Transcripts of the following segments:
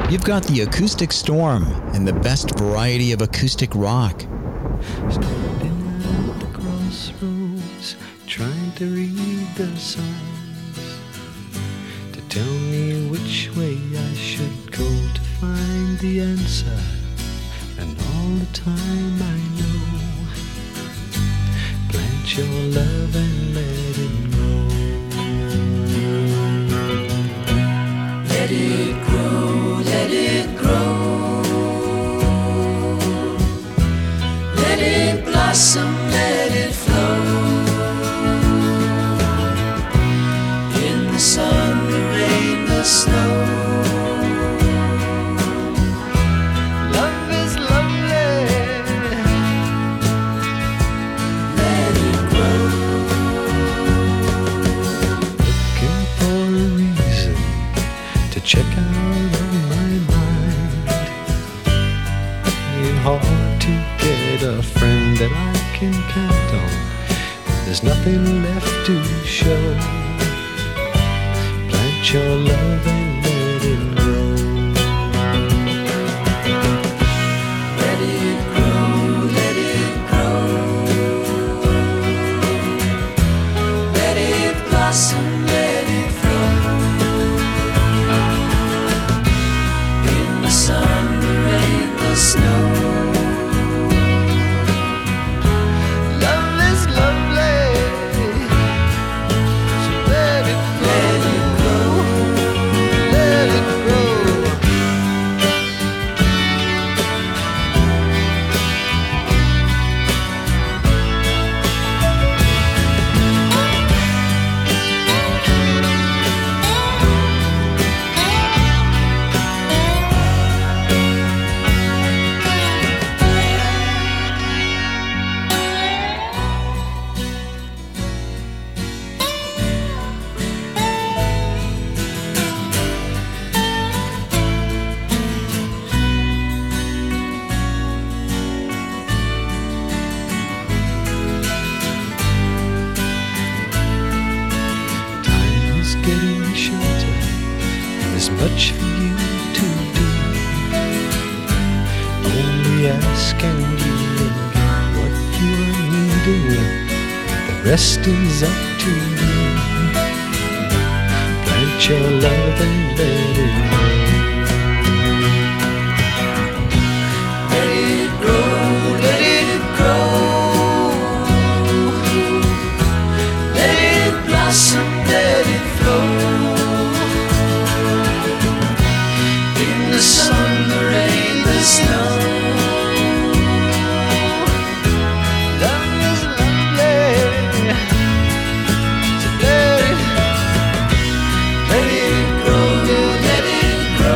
You've got the acoustic storm and the best variety of acoustic rock. Standing at the crossroads, trying to read the signs to tell me which way I should go to find the answer. And all the time I know, plant your love and let it grow. Let it grow, let it grow. Let it blossom, let it flow. In the sun, the rain, the snow. Love is lovely. Let it grow. Looking for a reason to check out of my mind. It's hard to get a friend that I can count on. There's nothing left to show. Plant your love and let it grow. Let it grow, let it grow. Let it blossom, let it flow. In the sun, the rain, the snow. Getting shorter, there's much for you to do. Only ask and you will get what you are needing. The rest is up to you. Plant your love and let it grow. Let it grow, let it grow. Let it blossom, let it in the sun, the rain, the snow. Love is lovely. So let it grow, let it grow.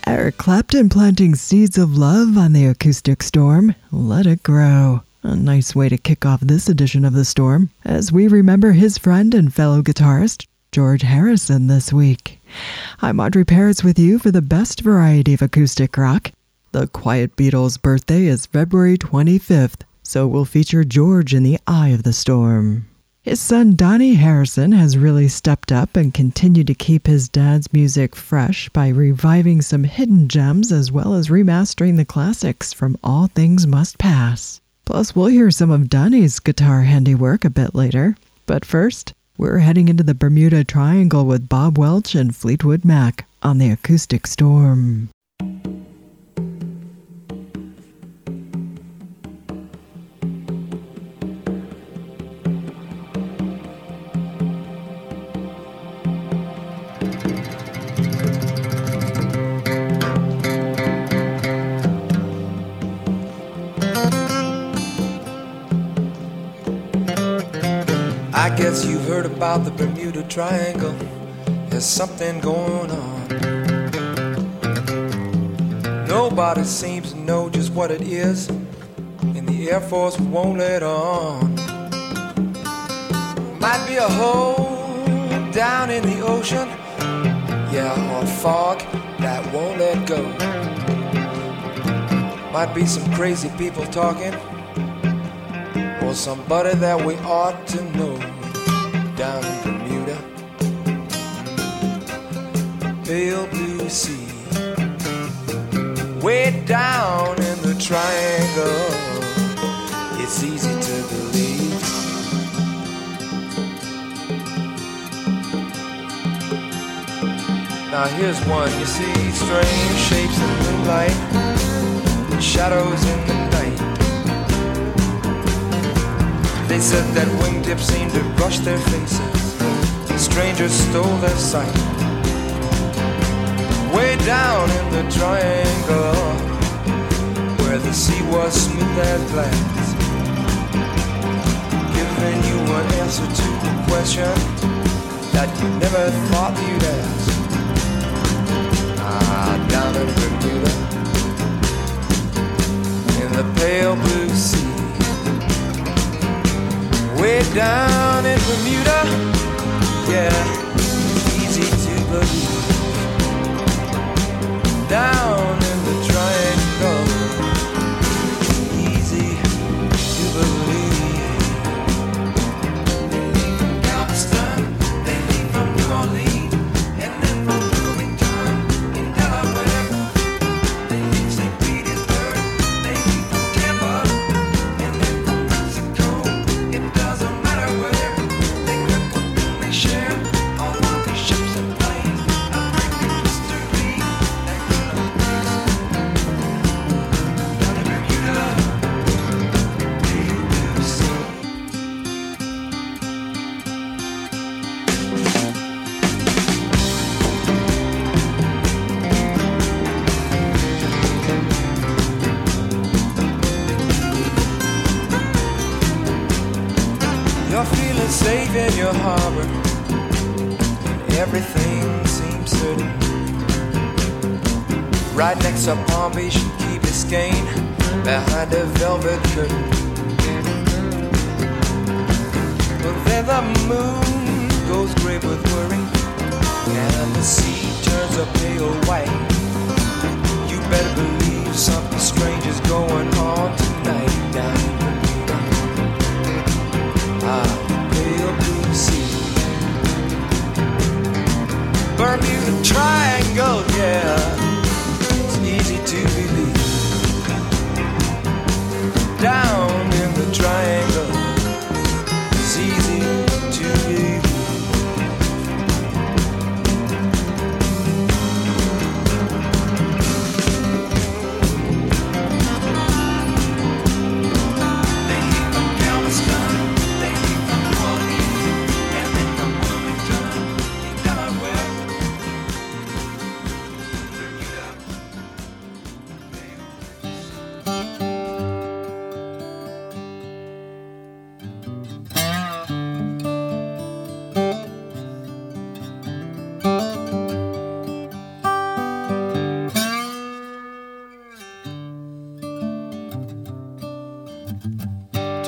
Eric Clapton planting seeds of love on the Acoustic Storm. Let it grow. A nice way to kick off this edition of The Storm, as we remember his friend and fellow guitarist, George Harrison, this week. I'm Audrey Paris with you for the best variety of acoustic rock. The Quiet Beatles' birthday is February 25th, so we'll feature George in the eye of the storm. His son Donnie Harrison has really stepped up and continued to keep his dad's music fresh by reviving some hidden gems as well as remastering the classics from All Things Must Pass. Plus, we'll hear some of Donnie's guitar handiwork a bit later. But first, we're heading into the Bermuda Triangle with Bob Welch and Fleetwood Mac on the Acoustic Storm. I guess you've heard about the Bermuda Triangle. There's something going on. Nobody seems to know just what it is, and the Air Force won't let on. Might be a hole down in the ocean, yeah, or fog that won't let go. Might be some crazy people talking, or somebody that we ought to know. Down in Bermuda, pale blue sea, way down in the triangle, it's easy to believe. Now here's one, you see strange shapes in the moonlight, shadows in the night. They said that wingtips seemed to brush their faces, strangers stole their sight. Way down in the triangle, where the sea was smooth as glass, giving you an answer to the question that you never thought you'd ask. Down in Bermuda, in the pale blue sea, way down in Bermuda, yeah, easy to believe. Down in the triangle, easy to believe. They leave from Galveston, they leave from New Orleans, and then from Bloomington in Delaware. They leave St. Petersburg, they leave from Tampa, and then from Mexico. It doesn't matter where they grip what they share. All of the ships and planes, a breaking mystery. That kind of place down in Bermuda, pale blue sea. You're feeling safe in your harbor, and everything seems certain. Right next to Palm Beach and Key Biscayne, behind a velvet curtain. But then the moon goes gray with worry, and the sea turns a pale white. You better believe something strange is going on tonight down in pale blue sea, Bermuda Triangle, yeah, it's easy to believe. Down in the triangle, it's easy to believe. They leave from Galveston, they leave from New Orleans, and then from Bloomington in Delaware. Bermuda,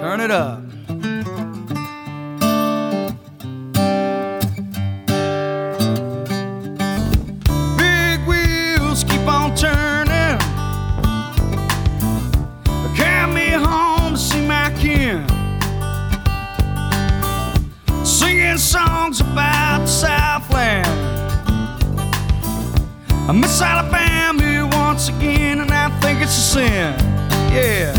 Turn it up. Big wheels keep on turning, carry me home to see my kin, singing songs about the Southland. I miss Alabama here once again, and I think it's a sin. Yeah.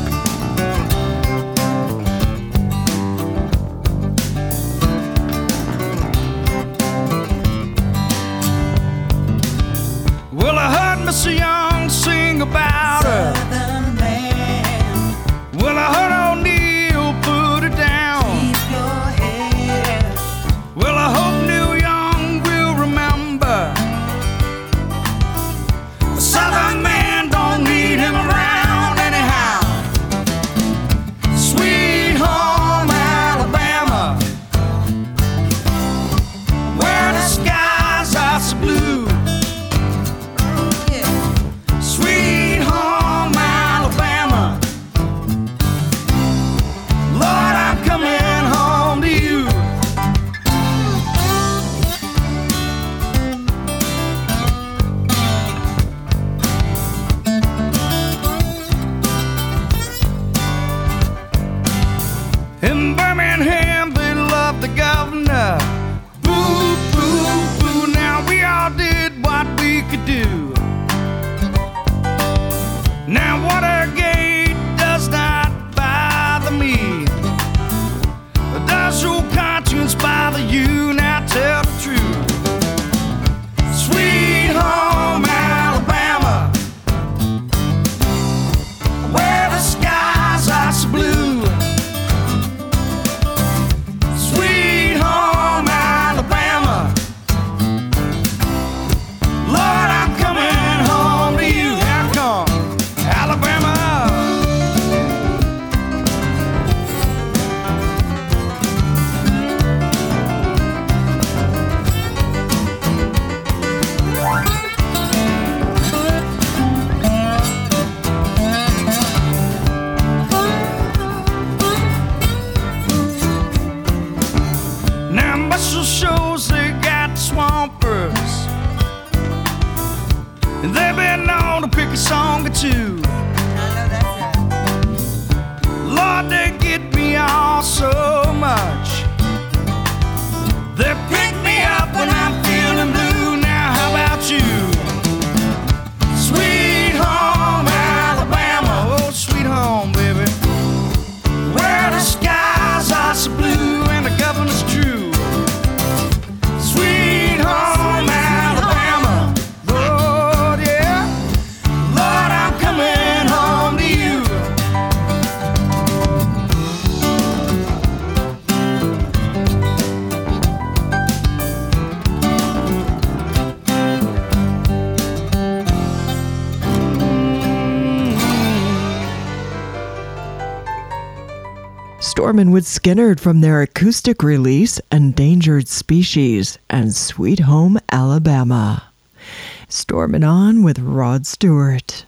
Well, I heard Mr. Young sing about her. Southern man, Well, I heard O'Neill put it down. keep your head. Well, I hope Neil Young will remember. A Southern man don't need him around anyhow. Sweet home Alabama, where the skies are so blue. Sweet home Alabama, Lord, I'm coming home to you. In Birmingham, they love the governor. Boo, boo, boo. Now we all did what we could do. Now Watergate does not bother me. Does your conscience bother you? Now tell the truth. Sweet home Alabama, where the skies are so blue. Sweet home Alabama, Lord, I'm coming home to you. Here I come, Alabama. Now muscle shows they got swampers, and they've been known to pick a song or two. Lord, they get me all so much. They pick me up when I'm feeling blue. Now how about you? Sweet home Alabama, oh sweet home baby, where the skies are so blue and the governor's true. Sweet home Alabama, Lord, yeah, Lord, I'm coming home to you. Stormin' with Skinnerd from their acoustic release Endangered Species and Sweet Home Alabama. Stormin' on with Rod Stewart.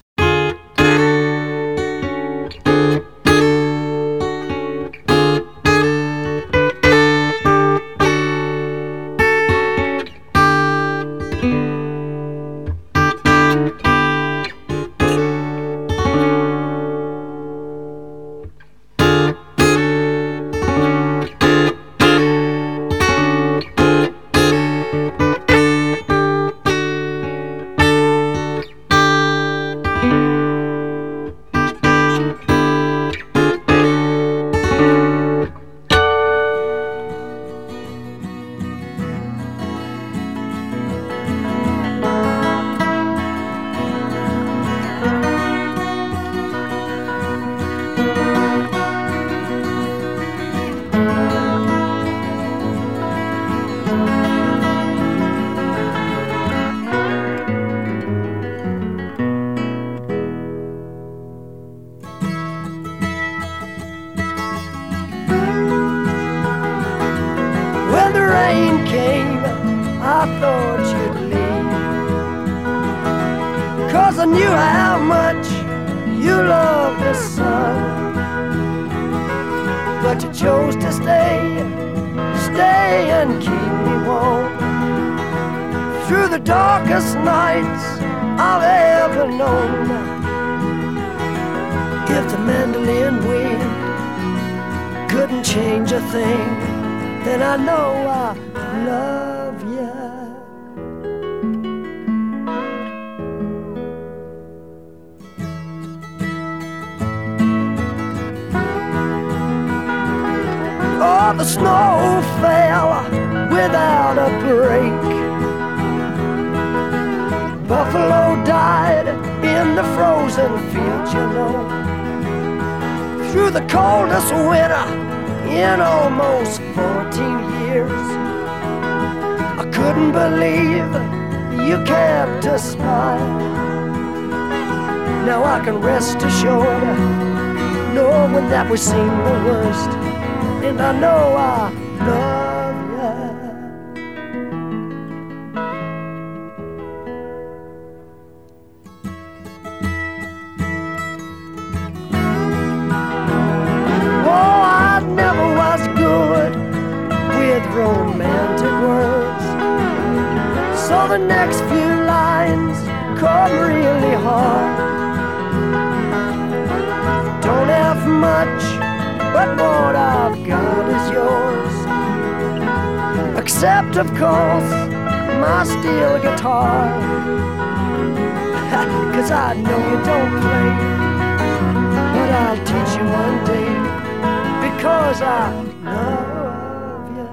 When the rain came, I thought you'd leave, 'cause I knew how much you loved the sun. but you chose to stay and keep me warm through the darkest nights I've ever known. If the mandolin wind couldn't change a thing, then I know I love you. Oh, the snow fell without a break. Buffalo died in the frozen fields, you know. Through the coldest winter in almost 14 years, I couldn't believe you kept a smile. Now I can rest assured, knowing that we've seen the worst, and I know I love you. Oh, I never was good with romantic words, so the next few lines come really hard. Don't have much, but what I've got is yours. Except, of course, my steel guitar. 'Cause I know you don't play, but I'll teach you one day, because I love you.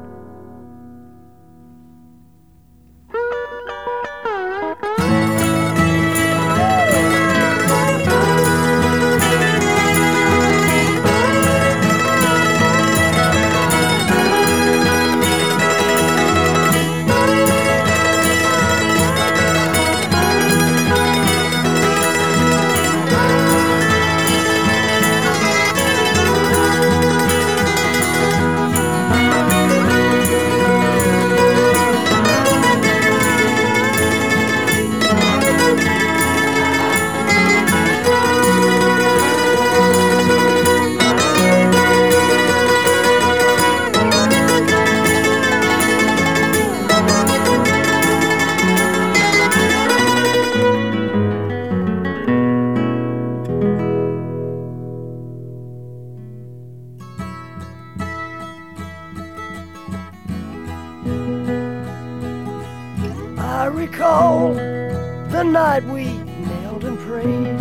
I recall the night we knelt and prayed,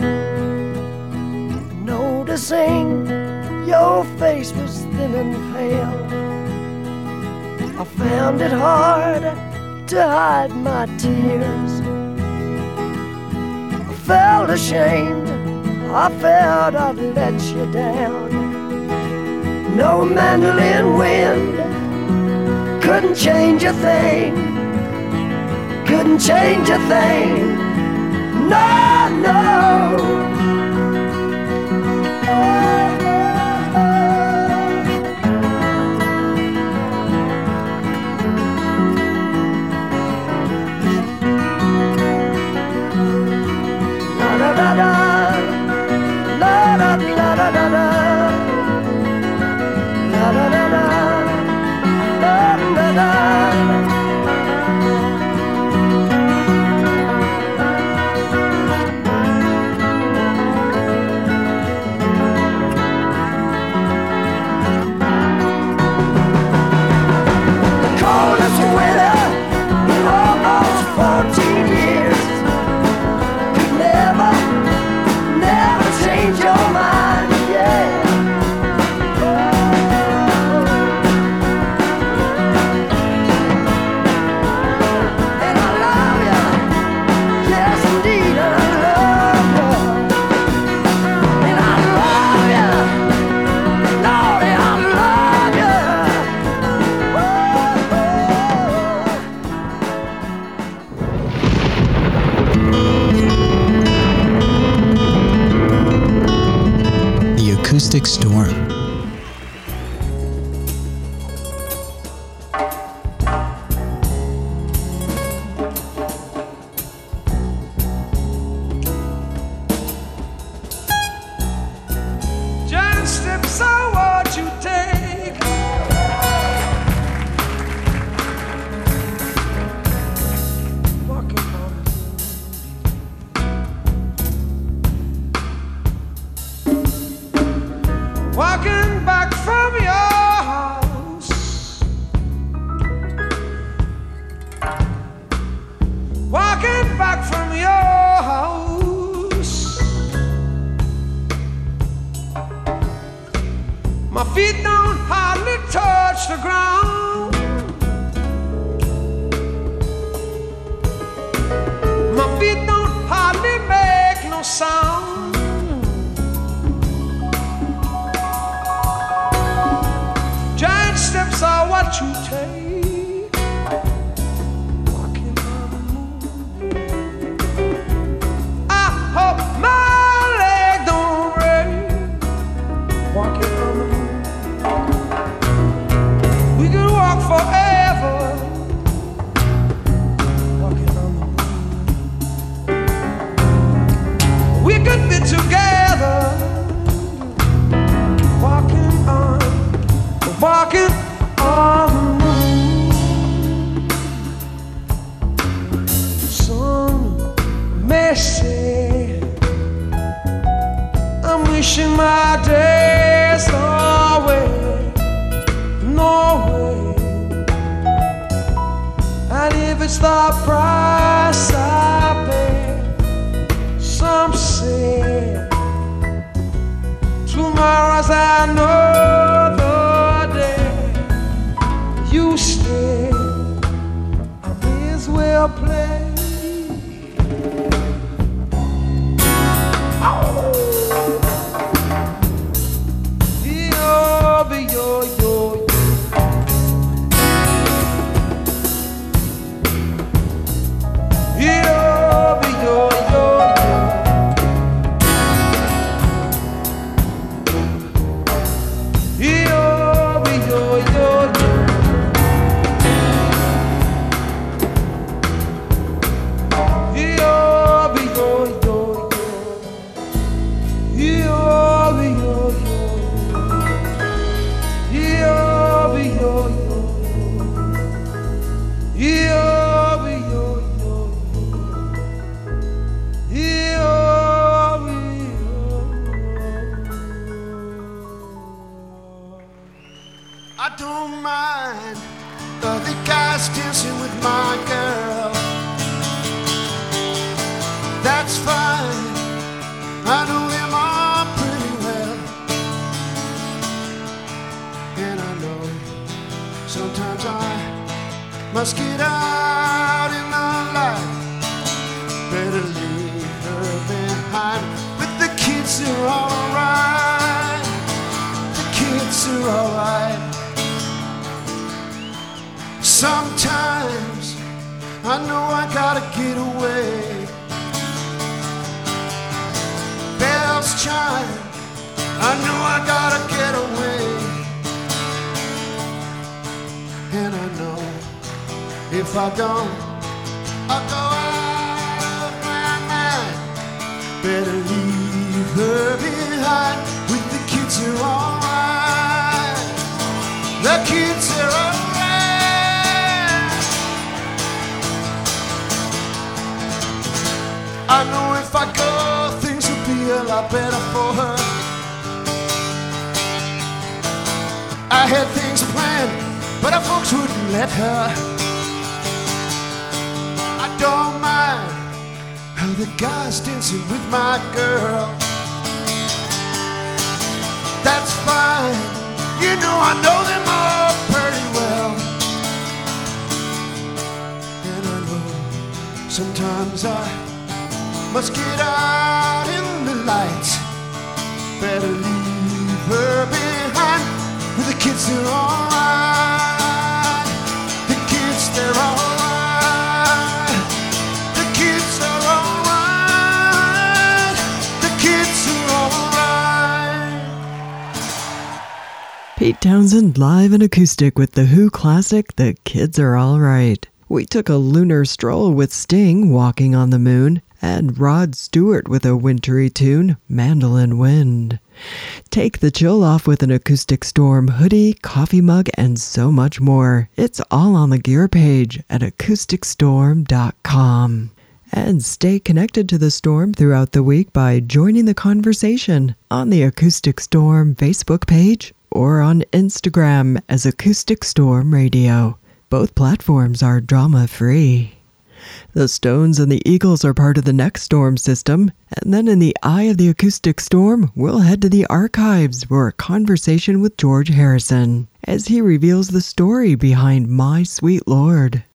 noticing your face was thin and pale. I found it hard to hide my tears. I felt ashamed, I felt I'd let you down. No mandolin wind couldn't change a thing, couldn't change a thing. No, no. La da da la da la da da da la da da da la da da. Acoustic Storm. Just if so, won't you take together, walking on the moon. Some may say I'm wishing my days away, no way. And if it's the price I pay, some say tomorrow's another day. You stay, I may as well play. I don't mind the guys dancing with my girl. That's fine, I know them all pretty well. And I know sometimes I must get out in the light. Better leave her behind. With the kids, they're alright. The kids are alright. Sometimes I know I gotta get away. Bells chime, I know I gotta get away. And I know if I don't, I'll go out of my mind. Better leave her behind. With the kids are alright. The kids are alright. I know if I go, things will be a lot better for her. I had things planned, but our folks wouldn't let her. I don't mind how the guy's dancing with my girl. That's fine, you know I know them all pretty well. And I know sometimes I must get out in the light. Better leave her behind. With the kids, they're alright. The kids, they're alright. The kids are alright. The kids are alright. Pete Townsend live and acoustic with the Who classic, The Kids Are Alright. We took a lunar stroll with Sting, Walking on the Moon, and Rod Stewart with a wintry tune, Mandolin Wind. Take the chill off with an Acoustic Storm hoodie, coffee mug, and so much more. It's all on the gear page at acousticstorm.com. And stay connected to the Storm throughout the week by joining the conversation on the Acoustic Storm Facebook page or on Instagram as Acoustic Storm Radio. Both platforms are drama-free. The Stones and the Eagles are part of the next storm system, and then in the eye of the Acoustic Storm, we'll head to the archives for a conversation with George Harrison as he reveals the story behind My Sweet Lord.